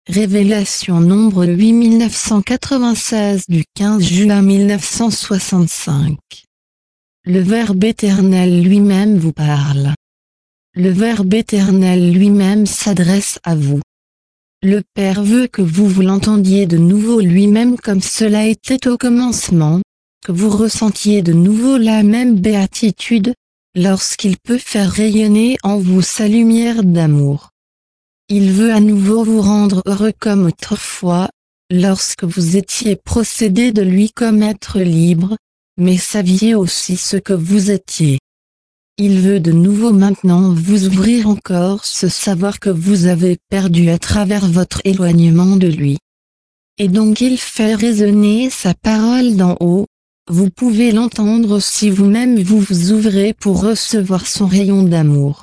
Révélation nombre 8996 du 15 juin 1965. Le Verbe éternel lui-même vous parle. Le Verbe éternel lui-même s'adresse à vous. Le Père veut que vous l'entendiez de nouveau lui-même comme cela était au commencement, que vous ressentiez de nouveau la même béatitude, lorsqu'il peut faire rayonner en vous sa lumière d'amour. Il veut à nouveau vous rendre heureux comme autrefois, lorsque vous étiez procédé de lui comme être libre, mais saviez aussi ce que vous étiez. Il veut de nouveau maintenant vous ouvrir encore ce savoir que vous avez perdu à travers votre éloignement de lui. Et donc il fait résonner sa parole d'en haut, vous pouvez l'entendre si vous-même vous vous ouvrez pour recevoir son rayon d'amour.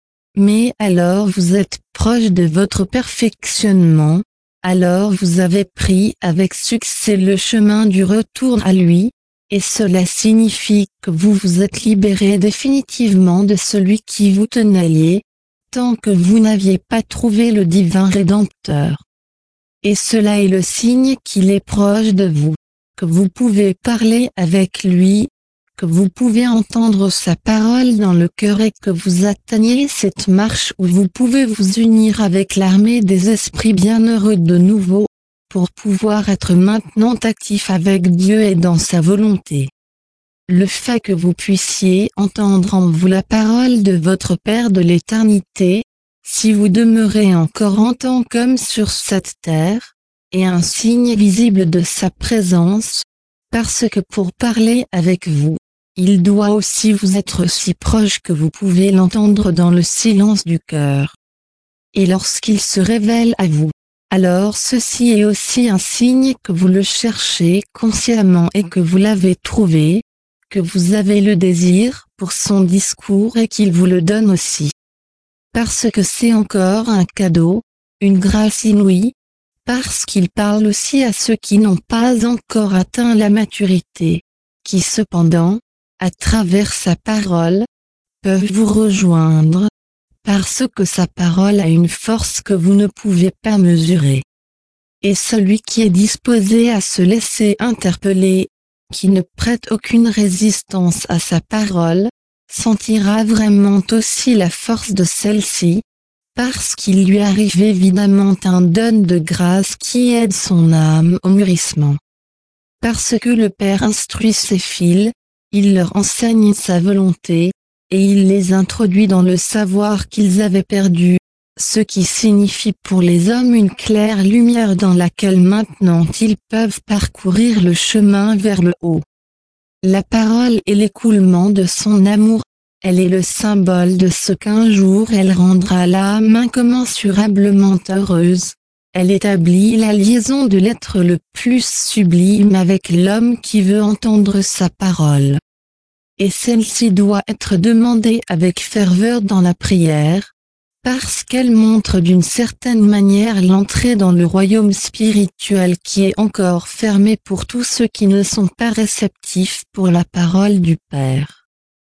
Mais alors vous êtes proche de votre perfectionnement, alors vous avez pris avec succès le chemin du retour à lui, et cela signifie que vous vous êtes libéré définitivement de celui qui vous tenait lié, tant que vous n'aviez pas trouvé le divin Rédempteur. Et cela est le signe qu'il est proche de vous, que vous pouvez parler avec lui, que vous pouvez entendre sa parole dans le cœur et que vous atteignez cette marche où vous pouvez vous unir avec l'armée des esprits bienheureux de nouveau, pour pouvoir être maintenant actif avec Dieu et dans sa volonté. Le fait que vous puissiez entendre en vous la parole de votre Père de l'éternité, si vous demeurez encore en temps comme sur cette terre, est un signe visible de sa présence, parce que pour parler avec vous, il doit aussi vous être si proche que vous pouvez l'entendre dans le silence du cœur. Et lorsqu'il se révèle à vous, alors ceci est aussi un signe que vous le cherchez consciemment et que vous l'avez trouvé, que vous avez le désir pour son discours et qu'il vous le donne aussi. Parce que c'est encore un cadeau, une grâce inouïe, parce qu'il parle aussi à ceux qui n'ont pas encore atteint la maturité, qui cependant, à travers sa parole, peuvent vous rejoindre, parce que sa parole a une force que vous ne pouvez pas mesurer. Et celui qui est disposé à se laisser interpeller, qui ne prête aucune résistance à sa parole, sentira vraiment aussi la force de celle-ci, parce qu'il lui arrive évidemment un don de grâce qui aide son âme au mûrissement. Parce que le Père instruit ses fils, il leur enseigne sa volonté, et il les introduit dans le savoir qu'ils avaient perdu, ce qui signifie pour les hommes une claire lumière dans laquelle maintenant ils peuvent parcourir le chemin vers le haut. La parole est l'écoulement de son amour, elle est le symbole de ce qu'un jour elle rendra l'âme incommensurablement heureuse. Elle établit la liaison de l'être le plus sublime avec l'homme qui veut entendre sa parole. Et celle-ci doit être demandée avec ferveur dans la prière, parce qu'elle montre d'une certaine manière l'entrée dans le royaume spirituel qui est encore fermé pour tous ceux qui ne sont pas réceptifs pour la parole du Père.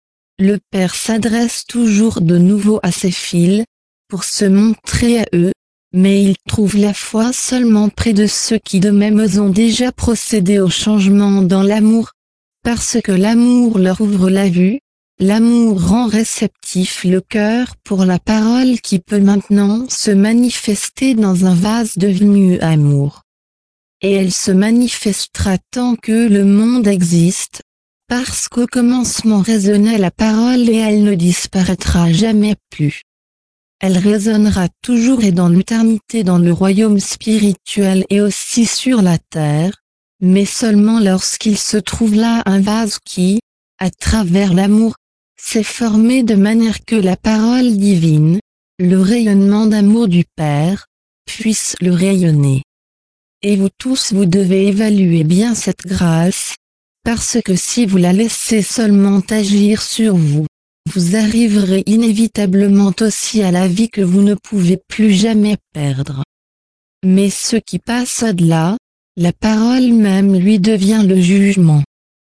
Le Père s'adresse toujours de nouveau à ses fils, pour se montrer à eux, mais il trouve la foi seulement près de ceux qui de même ont déjà procédé au changement dans l'amour, parce que l'amour leur ouvre la vue, l'amour rend réceptif le cœur pour la parole qui peut maintenant se manifester dans un vase devenu amour. Et elle se manifestera tant que le monde existe, parce qu'au commencement résonnait la parole et elle ne disparaîtra jamais plus. Elle résonnera toujours et dans l'éternité dans le royaume spirituel et aussi sur la terre, mais seulement lorsqu'il se trouve là un vase qui, à travers l'amour, s'est formé de manière que la parole divine, le rayonnement d'amour du Père, puisse le rayonner. Et vous tous vous devez évaluer bien cette grâce, parce que si vous la laissez seulement agir sur vous, vous arriverez inévitablement aussi à la vie que vous ne pouvez plus jamais perdre. Mais ce qui passe au-delà, la parole même lui devient le jugement.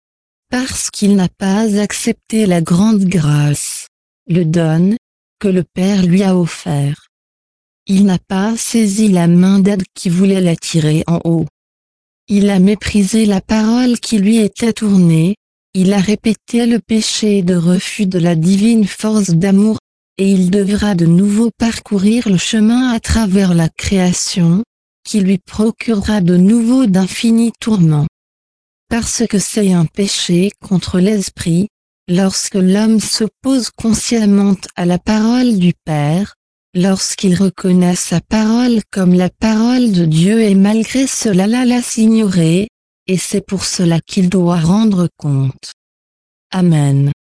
Parce qu'il n'a pas accepté la grande grâce, le don, que le Père lui a offert. Il n'a pas saisi la main d'aide qui voulait l'attirer en haut. Il a méprisé la parole qui lui était tournée, il a répété le péché de refus de la divine force d'amour, et il devra de nouveau parcourir le chemin à travers la création, qui lui procurera de nouveau d'infinis tourments. Parce que c'est un péché contre l'esprit, lorsque l'homme s'oppose consciemment à la parole du Père, lorsqu'il reconnaît sa parole comme la parole de Dieu et malgré cela la laisse ignorer, et c'est pour cela qu'il doit rendre compte. Amen.